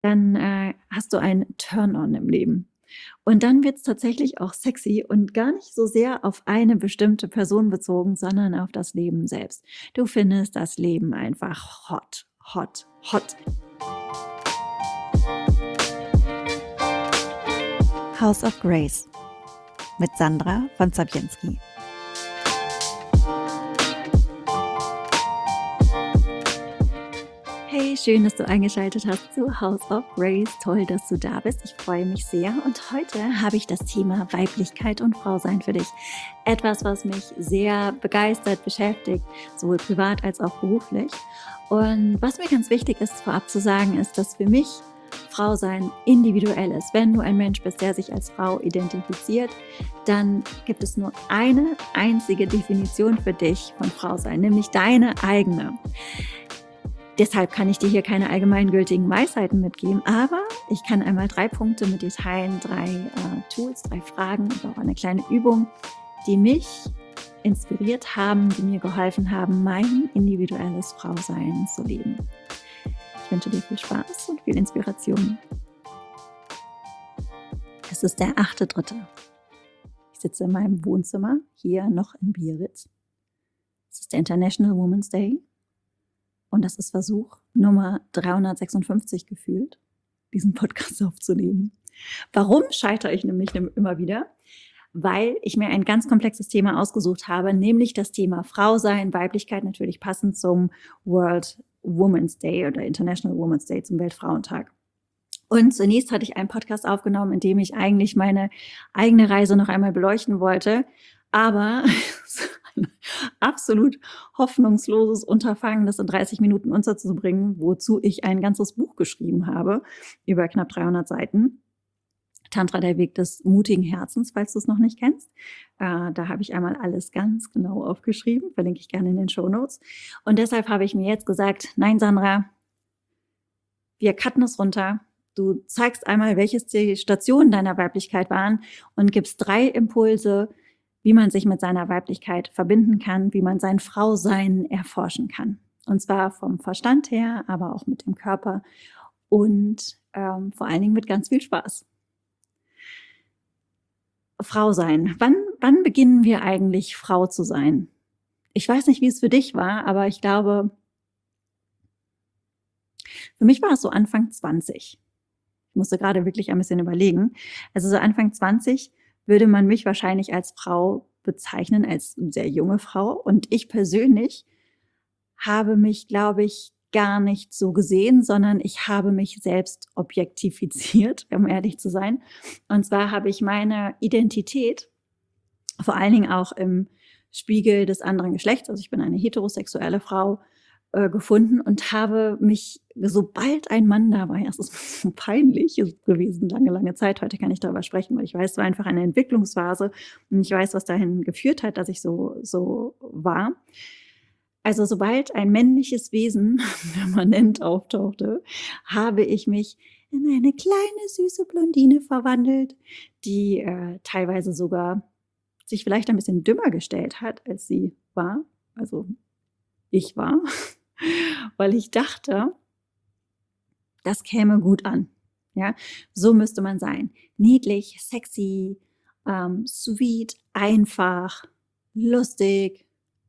dann hast du einen Turn-on im Leben. Und dann wird es tatsächlich auch sexy und gar nicht so sehr auf eine bestimmte Person bezogen, sondern auf das Leben selbst. Du findest das Leben einfach hot, hot, hot. House of Grace mit Sandra von Zabienski. Hey, schön, dass du eingeschaltet hast zu House of Grace. Toll, dass du da bist. Ich freue mich sehr. Und heute habe ich das Thema Weiblichkeit und Frausein für dich. Etwas, was mich sehr begeistert, beschäftigt, sowohl privat als auch beruflich. Und was mir ganz wichtig ist, vorab zu sagen, ist, dass für mich Frausein individuell ist. Wenn du ein Mensch bist, der sich als Frau identifiziert, dann gibt es nur eine einzige Definition für dich von Frausein, nämlich deine eigene. Deshalb kann ich dir hier keine allgemeingültigen Weisheiten mitgeben, aber ich kann einmal 3 Punkte mit dir teilen, 3 Tools, 3 Fragen und auch eine kleine Übung, die mich inspiriert haben, die mir geholfen haben, mein individuelles Frausein zu leben. Ich wünsche dir viel Spaß und viel Inspiration. Es ist der 8.3. Ich sitze in meinem Wohnzimmer, hier noch in Biarritz. Es ist der International Women's Day. Und das ist Versuch Nummer 356 gefühlt, diesen Podcast aufzunehmen. Warum scheitere ich nämlich immer wieder? Weil ich mir ein ganz komplexes Thema ausgesucht habe, nämlich das Thema Frausein, Weiblichkeit, natürlich passend zum World Women's Day oder International Women's Day, zum Weltfrauentag. Und zunächst hatte ich einen Podcast aufgenommen, in dem ich eigentlich meine eigene Reise noch einmal beleuchten wollte, aber ein absolut hoffnungsloses Unterfangen, das in 30 Minuten unterzubringen, wozu ich ein ganzes Buch geschrieben habe, über knapp 300 Seiten. Tantra, der Weg des mutigen Herzens, falls du es noch nicht kennst. Da habe ich einmal alles ganz genau aufgeschrieben, verlinke ich gerne in den Shownotes. Und deshalb habe ich mir jetzt gesagt, nein Sandra, wir cutten es runter. Du zeigst einmal, welches die Stationen deiner Weiblichkeit waren und gibst 3 Impulse, wie man sich mit seiner Weiblichkeit verbinden kann, wie man sein Frausein erforschen kann. Und zwar vom Verstand her, aber auch mit dem Körper und vor allen Dingen mit ganz viel Spaß. Frau sein. Wann beginnen wir eigentlich, Frau zu sein? Ich weiß nicht, wie es für dich war, aber ich glaube, für mich war es so Anfang 20. Ich musste gerade wirklich ein bisschen überlegen. Also so Anfang 20 würde man mich wahrscheinlich als Frau bezeichnen, als sehr junge Frau. Und ich persönlich habe mich, glaube ich, gar nicht so gesehen, sondern ich habe mich selbst objektifiziert, um ehrlich zu sein. Und zwar habe ich meine Identität vor allen Dingen auch im Spiegel des anderen Geschlechts, also ich bin eine heterosexuelle Frau, gefunden und habe mich, sobald ein Mann da war, es ist so peinlich gewesen, lange Zeit, heute kann ich darüber sprechen, weil ich weiß, es war einfach eine Entwicklungsphase und ich weiß, was dahin geführt hat, dass ich so war. Also sobald ein männliches Wesen permanent auftauchte, habe ich mich in eine kleine, süße Blondine verwandelt, die teilweise sogar sich vielleicht ein bisschen dümmer gestellt hat, als sie war, also ich war, weil ich dachte, das käme gut an. Ja, so müsste man sein. Niedlich, sexy, sweet, einfach, lustig,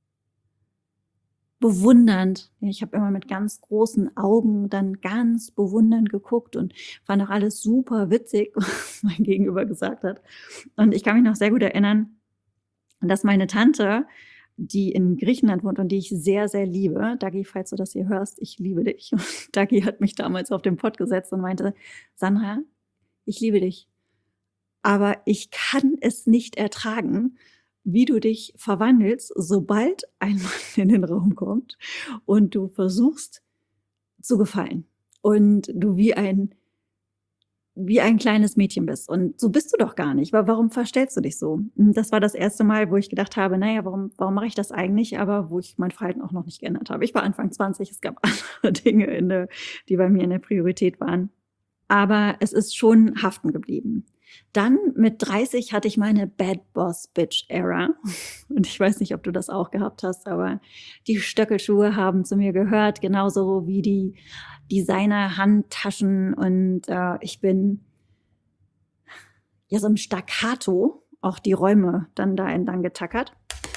bewundernd. Ich habe immer mit ganz großen Augen dann ganz bewundernd geguckt und fand auch alles super witzig, was mein Gegenüber gesagt hat. Und ich kann mich noch sehr gut erinnern, dass meine Tante, die in Griechenland wohnt und die ich sehr, sehr liebe, Dagi, falls du das hier hörst, ich liebe dich. Und Dagi hat mich damals auf den Pott gesetzt und meinte, Sandra, ich liebe dich, aber ich kann es nicht ertragen, wie du dich verwandelst, sobald ein Mann in den Raum kommt und du versuchst zu gefallen und du wie ein kleines Mädchen bist. Und so bist du doch gar nicht. Warum verstellst du dich so? Das war das erste Mal, wo ich gedacht habe, naja, warum mache ich das eigentlich? Aber wo ich mein Verhalten auch noch nicht geändert habe. Ich war Anfang 20, es gab andere Dinge, die bei mir eine Priorität waren. Aber es ist schon haften geblieben. Dann mit 30 hatte ich meine Bad Boss Bitch Era. Und ich weiß nicht, ob du das auch gehabt hast, aber die Stöckelschuhe haben zu mir gehört, genauso wie die Designer-Handtaschen. Und ich bin ja so im Staccato auch die Räume dann da entlang getackert.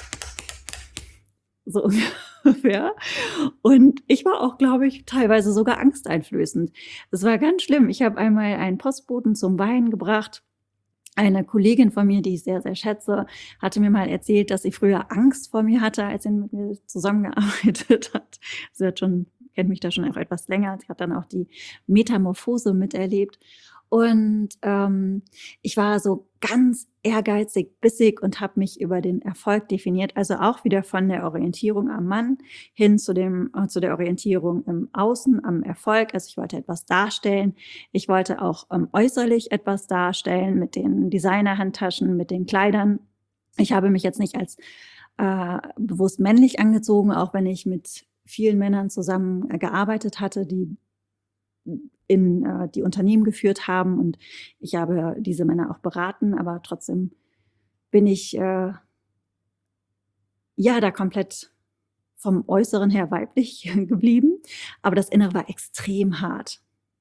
So ungefähr. Und ich war auch, glaube ich, teilweise sogar angsteinflößend. Das war ganz schlimm. Ich habe einmal einen Postboten zum Weinen gebracht. Eine Kollegin von mir, die ich sehr, sehr schätze, hatte mir mal erzählt, dass sie früher Angst vor mir hatte, als sie mit mir zusammengearbeitet hat. Sie kennt mich da schon auch etwas länger. Sie hat dann auch die Metamorphose miterlebt. Und ich war so ganz ehrgeizig, bissig und habe mich über den Erfolg definiert. Also auch wieder von der Orientierung am Mann hin zu der Orientierung im Außen, am Erfolg. Also ich wollte etwas darstellen. Ich wollte auch äußerlich etwas darstellen mit den Designer-Handtaschen, mit den Kleidern. Ich habe mich jetzt nicht als bewusst männlich angezogen, auch wenn ich mit vielen Männern zusammen gearbeitet hatte, die in die Unternehmen geführt haben, und ich habe diese Männer auch beraten, aber trotzdem bin ich ja da komplett vom Äußeren her weiblich geblieben, aber das Innere war extrem hart.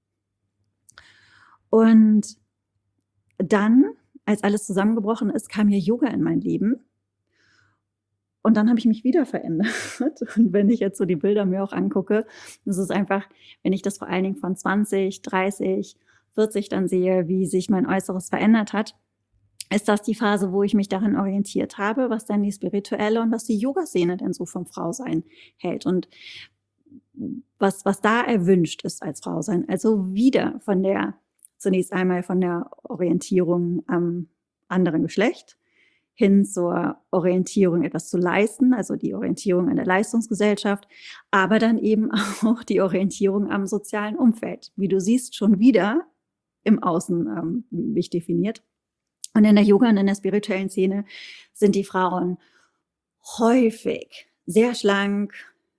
Und dann, als alles zusammengebrochen ist, kam hier Yoga in mein Leben. Und dann habe ich mich wieder verändert. Und wenn ich jetzt so die Bilder mir auch angucke, das ist einfach, wenn ich das vor allen Dingen von 20, 30, 40 dann sehe, wie sich mein Äußeres verändert hat, ist das die Phase, wo ich mich daran orientiert habe, was dann die spirituelle und was die Yoga-Szene denn so vom Frausein hält und was da erwünscht ist als Frausein. Also wieder zunächst einmal von der Orientierung am anderen Geschlecht hin zur Orientierung, etwas zu leisten, also die Orientierung an der Leistungsgesellschaft, aber dann eben auch die Orientierung am sozialen Umfeld. Wie du siehst, schon wieder im Außen mich definiert. Und in der Yoga und in der spirituellen Szene sind die Frauen häufig sehr schlank,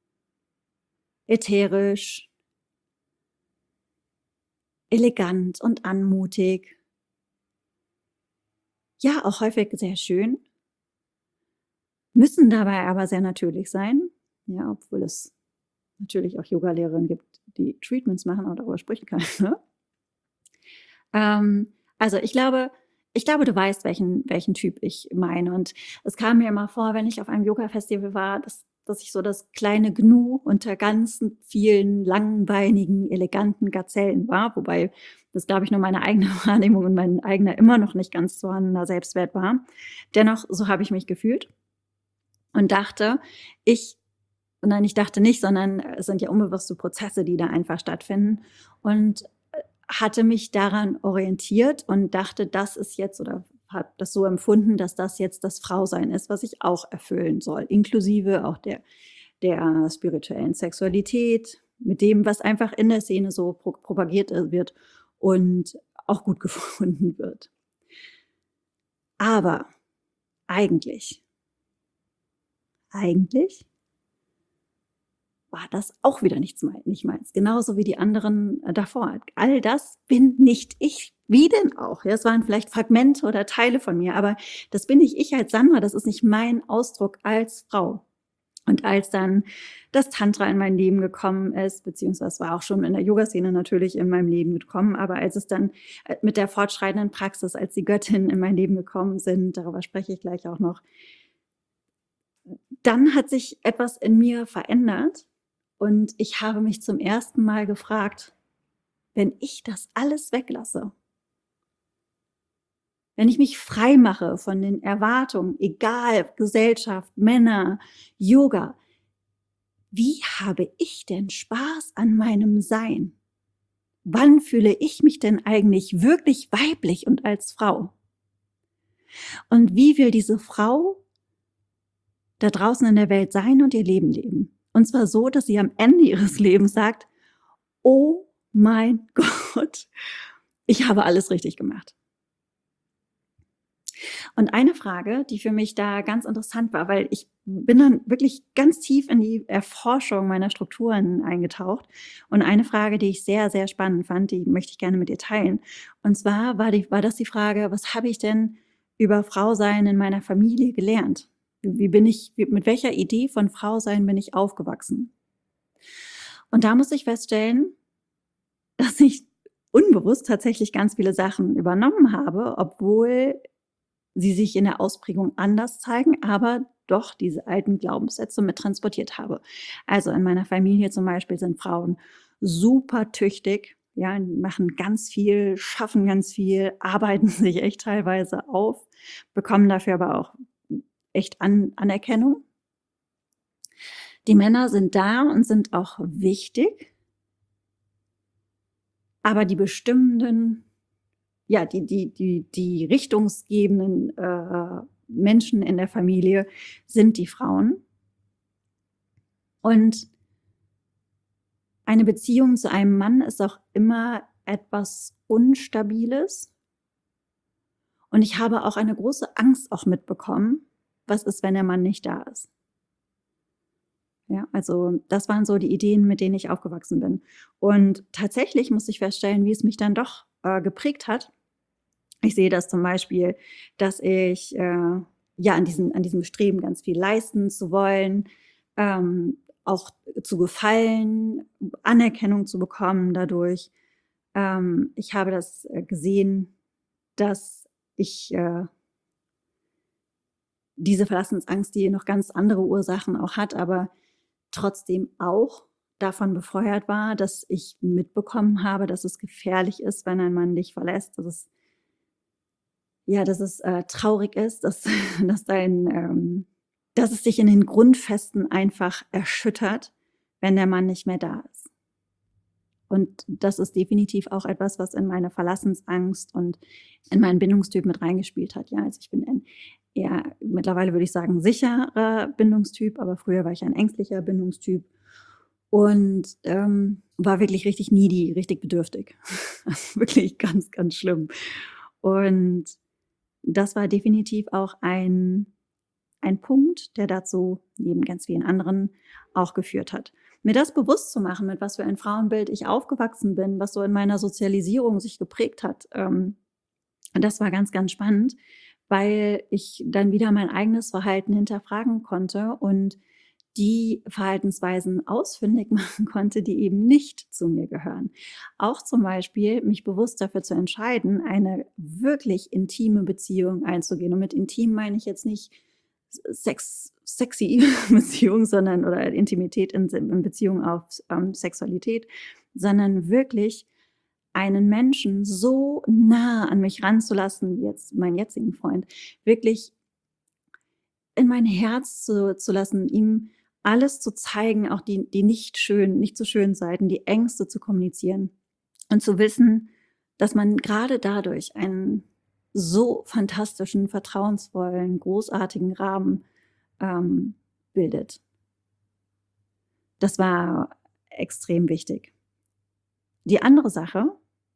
ätherisch, elegant und anmutig. Ja, auch häufig sehr schön, müssen dabei aber sehr natürlich sein, ja, obwohl es natürlich auch Yoga-Lehrerinnen gibt, die Treatments machen, aber darüber spricht keiner. Also ich glaube, du weißt, welchen Typ ich meine, und es kam mir immer vor, wenn ich auf einem Yoga-Festival war, dass ich so das kleine Gnu unter ganzen vielen langbeinigen, eleganten Gazellen war, wobei das, glaube ich, nur meine eigene Wahrnehmung und mein eigener immer noch nicht ganz vorhandener Selbstwert war. Dennoch, so habe ich mich gefühlt und dachte, ich dachte nicht, sondern es sind ja unbewusste Prozesse, die da einfach stattfinden, und hatte mich daran orientiert und dachte, das ist jetzt, oder habe das so empfunden, dass das jetzt das Frausein ist, was ich auch erfüllen soll, inklusive auch der spirituellen Sexualität, mit dem, was einfach in der Szene so propagiert wird und auch gut gefunden wird. Aber eigentlich war das auch wieder nicht meins. Genauso wie die anderen davor. All das bin nicht ich. Wie denn auch? Ja, es waren vielleicht Fragmente oder Teile von mir, aber das bin nicht ich als Sandra. Das ist nicht mein Ausdruck als Frau. Und als dann das Tantra in mein Leben gekommen ist, beziehungsweise war auch schon in der Yoga-Szene natürlich in meinem Leben gekommen, aber als es dann mit der fortschreitenden Praxis, als die Göttinnen in mein Leben gekommen sind, darüber spreche ich gleich auch noch, dann hat sich etwas in mir verändert. Und ich habe mich zum ersten Mal gefragt, wenn ich das alles weglasse, wenn ich mich frei mache von den Erwartungen, egal, Gesellschaft, Männer, Yoga, wie habe ich denn Spaß an meinem Sein? Wann fühle ich mich denn eigentlich wirklich weiblich und als Frau? Und wie will diese Frau da draußen in der Welt sein und ihr Leben leben? Und zwar so, dass sie am Ende ihres Lebens sagt, oh mein Gott, ich habe alles richtig gemacht. Und eine Frage, die für mich da ganz interessant war, weil ich bin dann wirklich ganz tief in die Erforschung meiner Strukturen eingetaucht. Und eine Frage, die ich sehr, sehr spannend fand, die möchte ich gerne mit dir teilen. Und zwar war das die Frage, was habe ich denn über Frausein in meiner Familie gelernt? Mit welcher Idee von Frausein bin ich aufgewachsen? Und da muss ich feststellen, dass ich unbewusst tatsächlich ganz viele Sachen übernommen habe, obwohl sie sich in der Ausprägung anders zeigen, aber doch diese alten Glaubenssätze mit transportiert habe. Also in meiner Familie zum Beispiel sind Frauen super tüchtig, ja, machen ganz viel, schaffen ganz viel, arbeiten sich echt teilweise auf, bekommen dafür aber auch echt Anerkennung. Die Männer sind da und sind auch wichtig, aber die bestimmenden, ja, die richtungsgebenden Menschen in der Familie sind die Frauen. Und eine Beziehung zu einem Mann ist auch immer etwas Unstabiles. Und ich habe auch eine große Angst auch mitbekommen, was ist, wenn der Mann nicht da ist. Ja, also das waren so die Ideen, mit denen ich aufgewachsen bin. Und tatsächlich muss ich feststellen, wie es mich dann doch geprägt hat. Ich sehe das zum Beispiel, dass ich ja an diesem Streben, ganz viel leisten zu wollen, auch zu gefallen, Anerkennung zu bekommen dadurch. Ich habe das gesehen, dass ich diese Verlassensangst, die noch ganz andere Ursachen auch hat, aber trotzdem auch davon befeuert war, dass ich mitbekommen habe, dass es gefährlich ist, wenn ein Mann dich verlässt, dass es traurig ist, dass es dich in den Grundfesten einfach erschüttert, wenn der Mann nicht mehr da ist. Und das ist definitiv auch etwas, was in meine Verlassensangst und in meinen Bindungstyp mit reingespielt hat. Ja, also ich bin mittlerweile würde ich sagen, sicherer Bindungstyp, aber früher war ich ein ängstlicher Bindungstyp und war wirklich richtig needy, richtig bedürftig. Also wirklich ganz, ganz schlimm. Und das war definitiv auch ein Punkt, der dazu neben ganz vielen anderen auch geführt hat. Mir das bewusst zu machen, mit was für ein Frauenbild ich aufgewachsen bin, was so in meiner Sozialisierung sich geprägt hat, das war ganz, ganz spannend, weil ich dann wieder mein eigenes Verhalten hinterfragen konnte und die Verhaltensweisen ausfindig machen konnte, die eben nicht zu mir gehören. Auch zum Beispiel mich bewusst dafür zu entscheiden, eine wirklich intime Beziehung einzugehen. Und mit intim meine ich jetzt nicht sexy Beziehung, oder Intimität in Beziehung auf Sexualität, sondern wirklich einen Menschen so nah an mich ranzulassen, wie jetzt meinen jetzigen Freund, wirklich in mein Herz zu lassen, ihm alles zu zeigen, auch die nicht so schönen Seiten, die Ängste zu kommunizieren und zu wissen, dass man gerade dadurch einen so fantastischen, vertrauensvollen, großartigen Rahmen bildet. Das war extrem wichtig. Die andere Sache,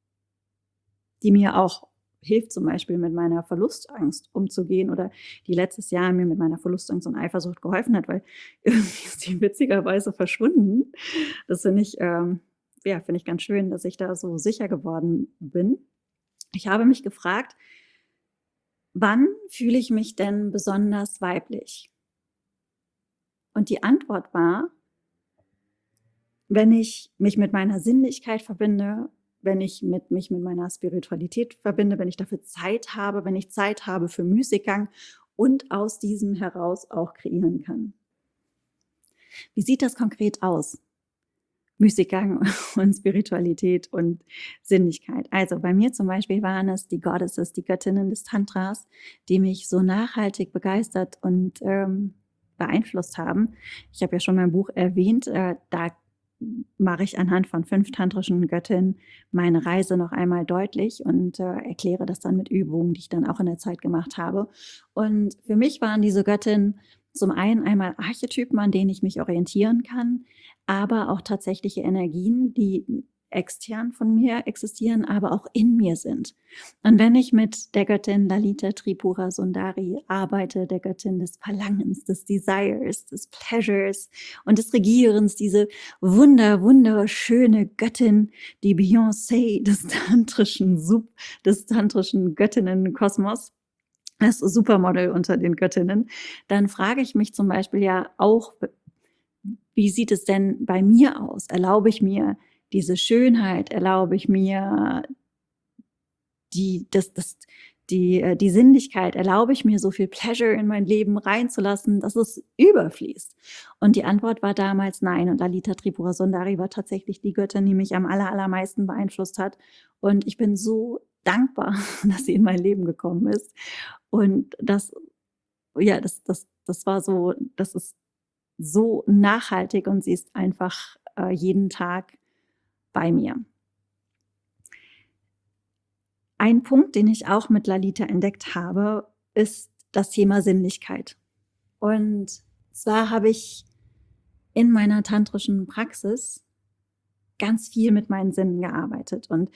die mir auch hilft, zum Beispiel mit meiner Verlustangst umzugehen oder die letztes Jahr mir mit meiner Verlustangst und Eifersucht geholfen hat, weil irgendwie ist die witzigerweise verschwunden. Das finde ich ganz schön, dass ich da so sicher geworden bin. Ich habe mich gefragt, wann fühle ich mich denn besonders weiblich? Und die Antwort war, wenn ich mich mit meiner Sinnlichkeit verbinde, wenn ich mich mit meiner Spiritualität verbinde, wenn ich dafür Zeit habe, wenn ich Zeit habe für Müßiggang und aus diesem heraus auch kreieren kann. Wie sieht das konkret aus? Müßiggang und Spiritualität und Sinnlichkeit. Also bei mir zum Beispiel waren es die Goddesses, die Göttinnen des Tantras, die mich so nachhaltig begeistert und beeinflusst haben. Ich habe ja schon mein Buch erwähnt, da mache ich anhand von 5 tantrischen Göttinnen meine Reise noch einmal deutlich und erkläre das dann mit Übungen, die ich dann auch in der Zeit gemacht habe. Und für mich waren diese Göttinnen zum einen einmal Archetypen, an denen ich mich orientieren kann, aber auch tatsächliche Energien, die extern von mir existieren, aber auch in mir sind. Und wenn ich mit der Göttin Lalita Tripura Sundari arbeite, der Göttin des Verlangens, des Desires, des Pleasures und des Regierens, diese wunderschöne Göttin, die Beyoncé des tantrischen Göttinnenkosmos, das Supermodel unter den Göttinnen, dann frage ich mich zum Beispiel ja auch, wie sieht es denn bei mir aus? Erlaube ich mir diese Schönheit? Erlaube ich mir die Sinnlichkeit? Erlaube ich mir so viel Pleasure in mein Leben reinzulassen, dass es überfließt? Und die Antwort war damals nein. Und Lalita Tripura Sundari war tatsächlich die Göttin, die mich am allermeisten beeinflusst hat. Und ich bin so dankbar, dass sie in mein Leben gekommen ist. Und das war so, das ist so nachhaltig und sie ist einfach jeden Tag bei mir. Ein Punkt, den ich auch mit Lalita entdeckt habe, ist das Thema Sinnlichkeit. Und zwar habe ich in meiner tantrischen Praxis ganz viel mit meinen Sinnen gearbeitet und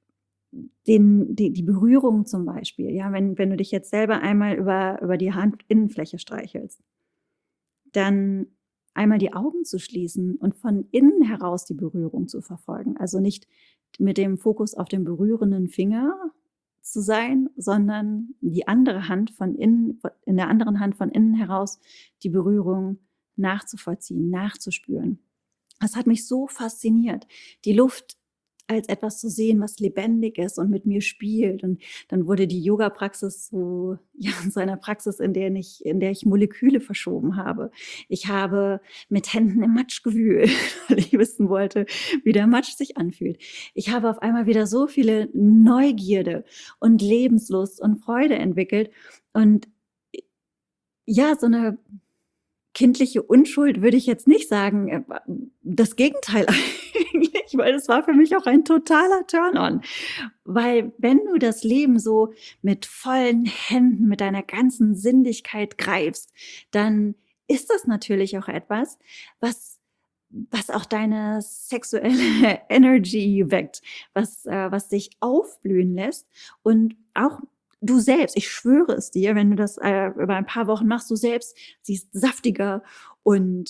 die Berührung zum Beispiel, ja, wenn du dich jetzt selber einmal über die Handinnenfläche streichelst, dann einmal die Augen zu schließen und von innen heraus die Berührung zu verfolgen. Also nicht mit dem Fokus auf dem berührenden Finger zu sein, sondern die andere Hand in der anderen Hand von innen heraus die Berührung nachzuvollziehen, nachzuspüren. Das hat mich so fasziniert, die Luft als etwas zu sehen, was lebendig ist und mit mir spielt. Und dann wurde die Yoga-Praxis so einer Praxis, in der ich Moleküle verschoben habe. Ich habe mit Händen im Matsch gewühlt, weil ich wissen wollte, wie der Matsch sich anfühlt. Ich habe auf einmal wieder so viele Neugierde und Lebenslust und Freude entwickelt. Und ja, so eine kindliche Unschuld würde ich jetzt nicht sagen, das Gegenteil eigentlich, weil es war für mich auch ein totaler Turn-on. Weil wenn du das Leben so mit vollen Händen, mit deiner ganzen Sinnlichkeit greifst, dann ist das natürlich auch etwas, was auch deine sexuelle Energy weckt, was dich aufblühen lässt und auch du selbst, ich schwöre es dir, wenn du das über ein paar Wochen machst, du selbst siehst saftiger und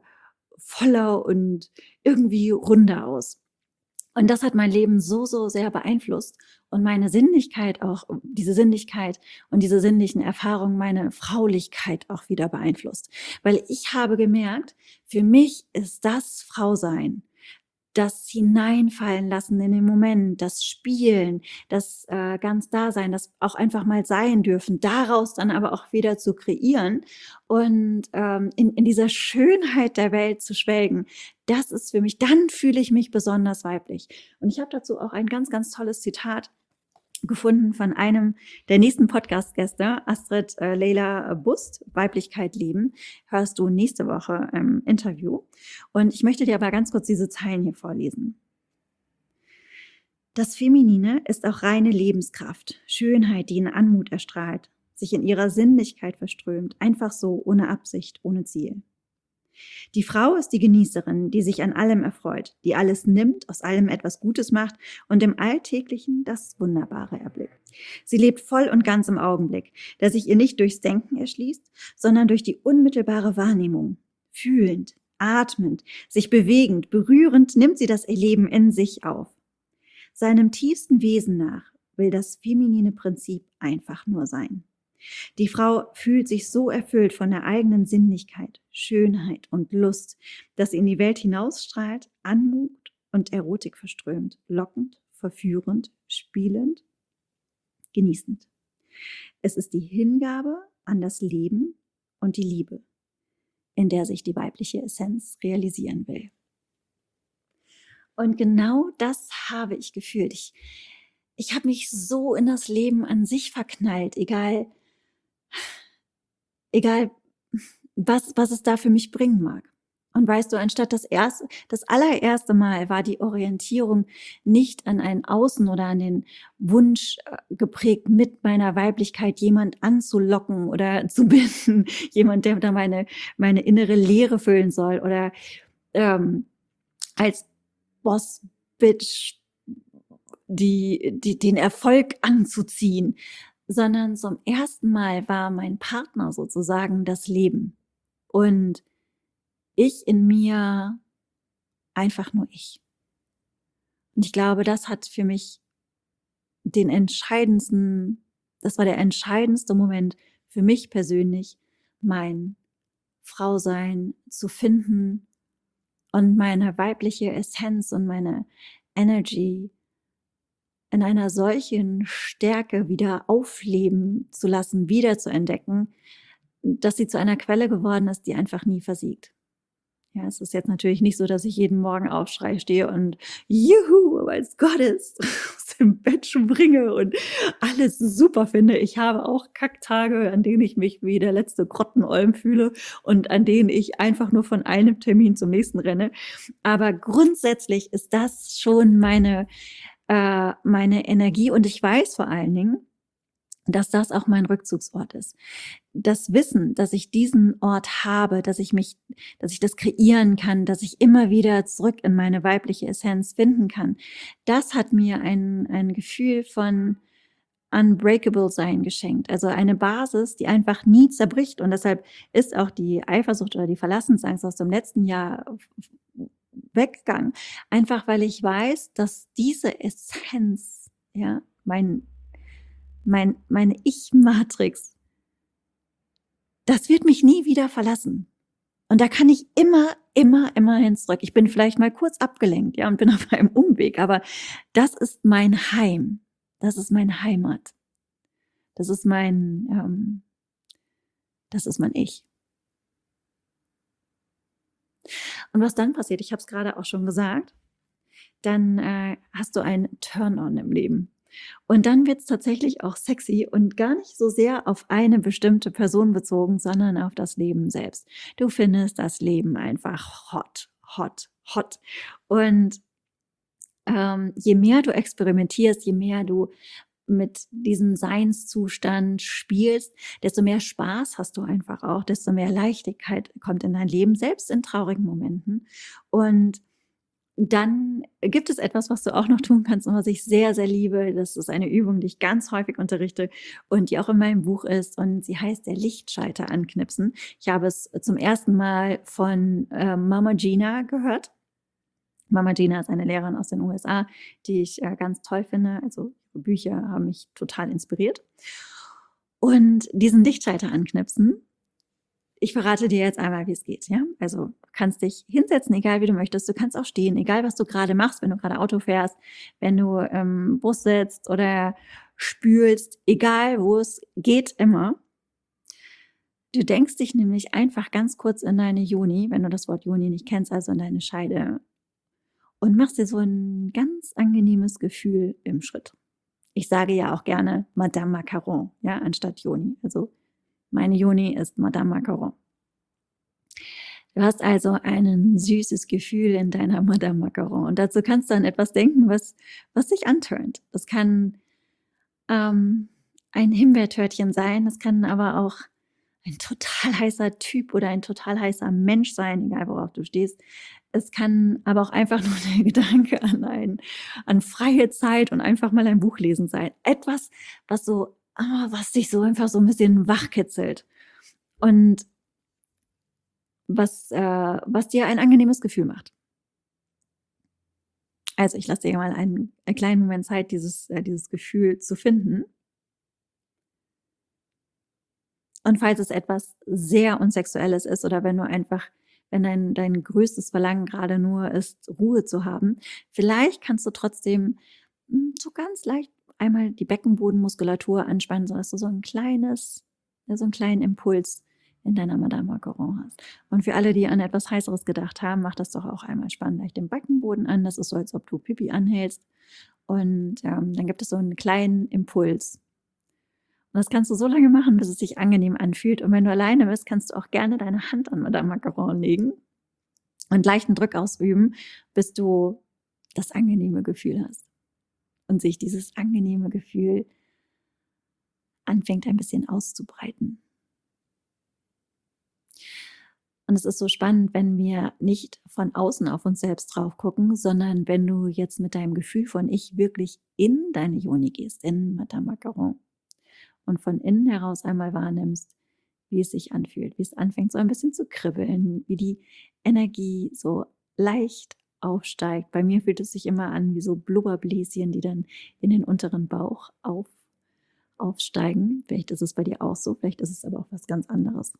voller und irgendwie runder aus. Und das hat mein Leben so sehr beeinflusst und meine Sinnlichkeit auch, diese Sinnlichkeit und diese sinnlichen Erfahrungen, meine Fraulichkeit auch wieder beeinflusst. Weil ich habe gemerkt, für mich ist das Frausein, das Hineinfallen lassen in den Moment, das Spielen, das ganz Dasein, das auch einfach mal sein dürfen, daraus dann aber auch wieder zu kreieren und in dieser Schönheit der Welt zu schwelgen, das ist für mich, dann fühle ich mich besonders weiblich. Und ich habe dazu auch ein ganz tolles Zitat gefunden von einem der nächsten Podcast-Gäste, Astrid Leila Bust, Weiblichkeit leben, hörst du nächste Woche im Interview. Und ich möchte dir aber ganz kurz diese Zeilen hier vorlesen. Das Feminine ist auch reine Lebenskraft, Schönheit, die in Anmut erstrahlt, sich in ihrer Sinnlichkeit verströmt, einfach so, ohne Absicht, ohne Ziel. Die Frau ist die Genießerin, die sich an allem erfreut, die alles nimmt, aus allem etwas Gutes macht und im Alltäglichen das Wunderbare erblickt. Sie lebt voll und ganz im Augenblick, der sich ihr nicht durchs Denken erschließt, sondern durch die unmittelbare Wahrnehmung. Fühlend, atmend, sich bewegend, berührend nimmt sie das Erleben in sich auf. Seinem tiefsten Wesen nach will das feminine Prinzip einfach nur sein. Die Frau fühlt sich so erfüllt von der eigenen Sinnlichkeit, Schönheit und Lust, dass sie in die Welt hinausstrahlt, Anmut und Erotik verströmt, lockend, verführend, spielend, genießend. Es ist die Hingabe an das Leben und die Liebe, in der sich die weibliche Essenz realisieren will. Und genau das habe ich gefühlt. Ich habe mich so in das Leben an sich verknallt, egal was es da für mich bringen mag. Und weißt du, anstatt das allererste Mal war die Orientierung nicht an ein Außen oder an den Wunsch geprägt, mit meiner Weiblichkeit jemand anzulocken oder zu binden, jemand, der da meine innere Leere füllen soll oder als Boss Bitch, den Erfolg anzuziehen, sondern zum ersten Mal war mein Partner sozusagen das Leben. Und ich in mir einfach nur ich. Und ich glaube, das hat für mich das war der entscheidendste Moment für mich persönlich, mein Frausein zu finden und meine weibliche Essenz und meine Energy in einer solchen Stärke wieder aufleben zu lassen, wieder zu entdecken, dass sie zu einer Quelle geworden ist, die einfach nie versiegt. Ja, es ist jetzt natürlich nicht so, dass ich jeden Morgen aufschreie, stehe und juhu, weil es Gott ist, aus dem Bett springe und alles super finde. Ich habe auch Kacktage, an denen ich mich wie der letzte Grottenolm fühle und an denen ich einfach nur von einem Termin zum nächsten renne. Aber grundsätzlich ist das schon meine Energie und ich weiß vor allen Dingen, dass das auch mein Rückzugsort ist. Das Wissen, dass ich diesen Ort habe, dass ich das kreieren kann, dass ich immer wieder zurück in meine weibliche Essenz finden kann, das hat mir ein Gefühl von Unbreakable sein geschenkt. Also eine Basis, die einfach nie zerbricht. Und deshalb ist auch die Eifersucht oder die Verlassensangst aus dem letzten Jahr weggegangen. Einfach weil ich weiß, dass diese Essenz, ja, meine Ich-Matrix, das wird mich nie wieder verlassen. Und da kann ich immer hin zurück. Ich bin vielleicht mal kurz abgelenkt, ja, und bin auf einem Umweg, aber das ist mein Heim. Das ist meine Heimat. Das ist mein Ich. Und was dann passiert, ich habe es gerade auch schon gesagt, dann hast du einen Turn-on im Leben. Und dann wird es tatsächlich auch sexy und gar nicht so sehr auf eine bestimmte Person bezogen, sondern auf das Leben selbst. Du findest das Leben einfach hot, hot, hot. Und je mehr du experimentierst, je mehr du mit diesem Seinszustand spielst, desto mehr Spaß hast du einfach auch, desto mehr Leichtigkeit kommt in dein Leben, selbst in traurigen Momenten. Und dann gibt es etwas, was du auch noch tun kannst und was ich sehr, sehr liebe. Das ist eine Übung, die ich ganz häufig unterrichte und die auch in meinem Buch ist. Und sie heißt der Lichtschalter anknipsen. Ich habe es zum ersten Mal von Mama Gina gehört. Mama Gina ist eine Lehrerin aus den USA, die ich ganz toll finde. Also ihre Bücher haben mich total inspiriert. Und diesen Lichtschalter anknipsen, ich verrate dir jetzt einmal, wie es geht, ja? Also, du kannst dich hinsetzen, egal wie du möchtest. Du kannst auch stehen, egal was du gerade machst, wenn du gerade Auto fährst, wenn du im Bus sitzt oder spülst, egal wo es geht, immer. Du denkst dich nämlich einfach ganz kurz in deine Joni, wenn du das Wort Joni nicht kennst, also in deine Scheide, und machst dir so ein ganz angenehmes Gefühl im Schritt. Ich sage ja auch gerne Madame Macaron, ja, anstatt Joni. Also meine Joni ist Madame Macaron. Du hast also ein süßes Gefühl in deiner Madame Macaron. Und dazu kannst du an etwas denken, was dich antörnt. Das kann ein Himbeertörtchen sein, das kann aber auch ein total heißer Typ oder ein total heißer Mensch sein, egal worauf du stehst. Es kann aber auch einfach nur der Gedanke an freie Zeit und einfach mal ein Buch lesen sein. Etwas, was dich so einfach so ein bisschen wachkitzelt und was dir ein angenehmes Gefühl macht. Also ich lasse dir mal einen kleinen Moment Zeit, dieses Gefühl zu finden. Und falls es etwas sehr Unsexuelles ist oder wenn dein größtes Verlangen gerade nur ist, Ruhe zu haben, vielleicht kannst du trotzdem so ganz leicht einmal die Beckenbodenmuskulatur anspannen, sodass du so einen kleinen Impuls in deiner Madame Macaron hast. Und für alle, die an etwas Heißeres gedacht haben, mach das doch auch einmal spannend leicht den Beckenboden an. Das ist so, als ob du Pipi anhältst. Und dann gibt es so einen kleinen Impuls. Und das kannst du so lange machen, bis es sich angenehm anfühlt. Und wenn du alleine bist, kannst du auch gerne deine Hand an Madame Macaron legen und leichten Druck ausüben, bis du das angenehme Gefühl hast. Und sich dieses angenehme Gefühl anfängt ein bisschen auszubreiten. Und es ist so spannend, wenn wir nicht von außen auf uns selbst drauf gucken, sondern wenn du jetzt mit deinem Gefühl von Ich wirklich in deine Yoni gehst, in Madame Macaron, und von innen heraus einmal wahrnimmst, wie es sich anfühlt, wie es anfängt so ein bisschen zu kribbeln, wie die Energie so leicht aufsteigt. Bei mir fühlt es sich immer an wie so Blubberbläschen, die dann in den unteren Bauch aufsteigen. Vielleicht ist es bei dir auch so, vielleicht ist es aber auch was ganz anderes.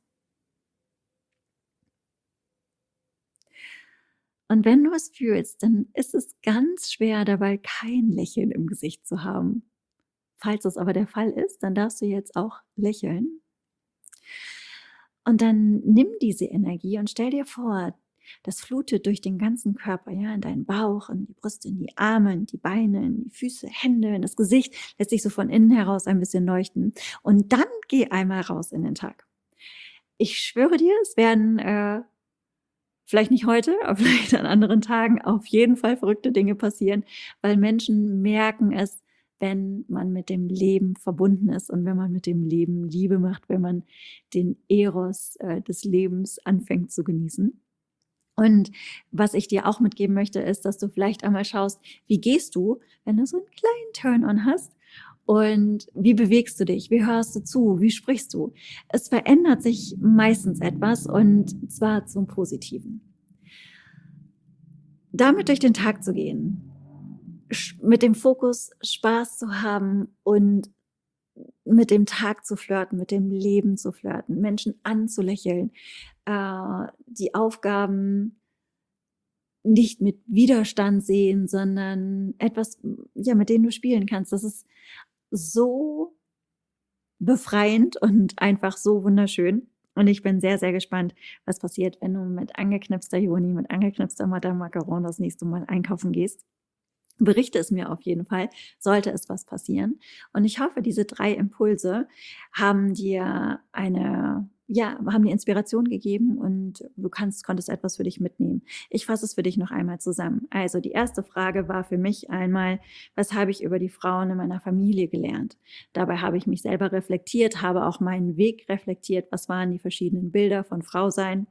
Und wenn du es fühlst, dann ist es ganz schwer, dabei kein Lächeln im Gesicht zu haben. Falls das aber der Fall ist, dann darfst du jetzt auch lächeln. Und dann nimm diese Energie und stell dir vor, das flutet durch den ganzen Körper, ja, in deinen Bauch, in die Brust, in die Arme, in die Beine, in die Füße, Hände, in das Gesicht, lässt sich so von innen heraus ein bisschen leuchten. Und dann geh einmal raus in den Tag. Ich schwöre dir, es werden vielleicht nicht heute, aber vielleicht an anderen Tagen auf jeden Fall verrückte Dinge passieren, weil Menschen merken es, wenn man mit dem Leben verbunden ist und wenn man mit dem Leben Liebe macht, wenn man den Eros des Lebens anfängt zu genießen. Und was ich dir auch mitgeben möchte, ist, dass du vielleicht einmal schaust, wie gehst du, wenn du so einen kleinen Turn-on hast, und wie bewegst du dich, wie hörst du zu, wie sprichst du. Es verändert sich meistens etwas, und zwar zum Positiven. Damit durch den Tag zu gehen, mit dem Fokus Spaß zu haben und mit dem Tag zu flirten, mit dem Leben zu flirten, Menschen anzulächeln, die Aufgaben nicht mit Widerstand sehen, sondern etwas, ja, mit denen du spielen kannst. Das ist so befreiend und einfach so wunderschön. Und ich bin sehr, sehr gespannt, was passiert, wenn du mit angeknipster Yoni, mit angeknipster Madame Macaron das nächste Mal einkaufen gehst. Berichte es mir auf jeden Fall, sollte es was passieren. Und ich hoffe, diese 3 Impulse haben dir haben dir Inspiration gegeben und du konntest etwas für dich mitnehmen. Ich fasse es für dich noch einmal zusammen. Also die erste Frage war für mich einmal, was habe ich über die Frauen in meiner Familie gelernt? Dabei habe ich mich selber reflektiert, habe auch meinen Weg reflektiert. Was waren die verschiedenen Bilder von Frausein?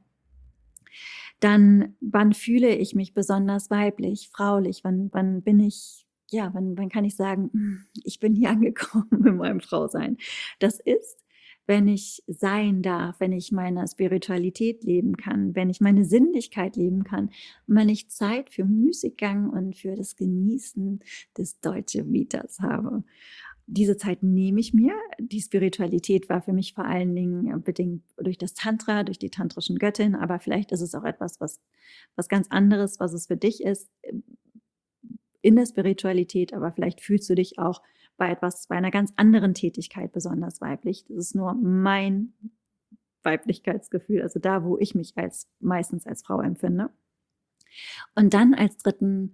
Dann, wann fühle ich mich besonders weiblich, fraulich? Wann bin ich, wann kann ich sagen, ich bin hier angekommen in meinem Frausein? Das ist, wenn ich sein darf, wenn ich meine Spiritualität leben kann, wenn ich meine Sinnlichkeit leben kann, und wenn ich Zeit für Müßiggang und für das Genießen des Dolce Vitas habe. Diese Zeit nehme ich mir. Die Spiritualität war für mich vor allen Dingen bedingt durch das Tantra, durch die tantrischen Göttin, aber vielleicht ist es auch etwas, was ganz anderes, was es für dich ist in der Spiritualität, aber vielleicht fühlst du dich auch bei einer ganz anderen Tätigkeit besonders weiblich. Das ist nur mein Weiblichkeitsgefühl, also da, wo ich mich meistens als Frau empfinde. Und dann als dritten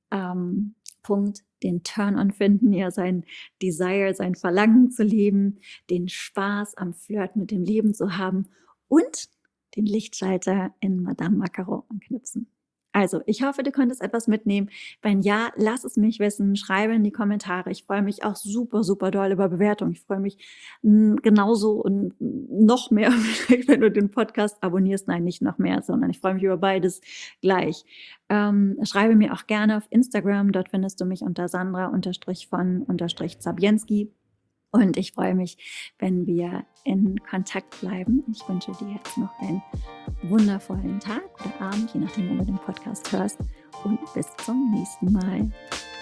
Punkt, den Turn-on finden, ja, sein Desire, sein Verlangen zu leben, den Spaß am Flirt mit dem Leben zu haben und den Lichtschalter in Madame Macaron anknipsen. Also, ich hoffe, du konntest etwas mitnehmen. Wenn ja, lass es mich wissen, schreibe in die Kommentare. Ich freue mich auch super, super doll über Bewertungen. Ich freue mich genauso und noch mehr, wenn du den Podcast abonnierst. Nein, nicht noch mehr, sondern ich freue mich über beides gleich. Schreibe mir auch gerne auf Instagram. Dort findest du mich unter Sandra_von_Zabienski. Und ich freue mich, wenn wir in Kontakt bleiben. Ich wünsche dir jetzt noch einen wundervollen Tag oder Abend, je nachdem, wann du den Podcast hörst. Und bis zum nächsten Mal.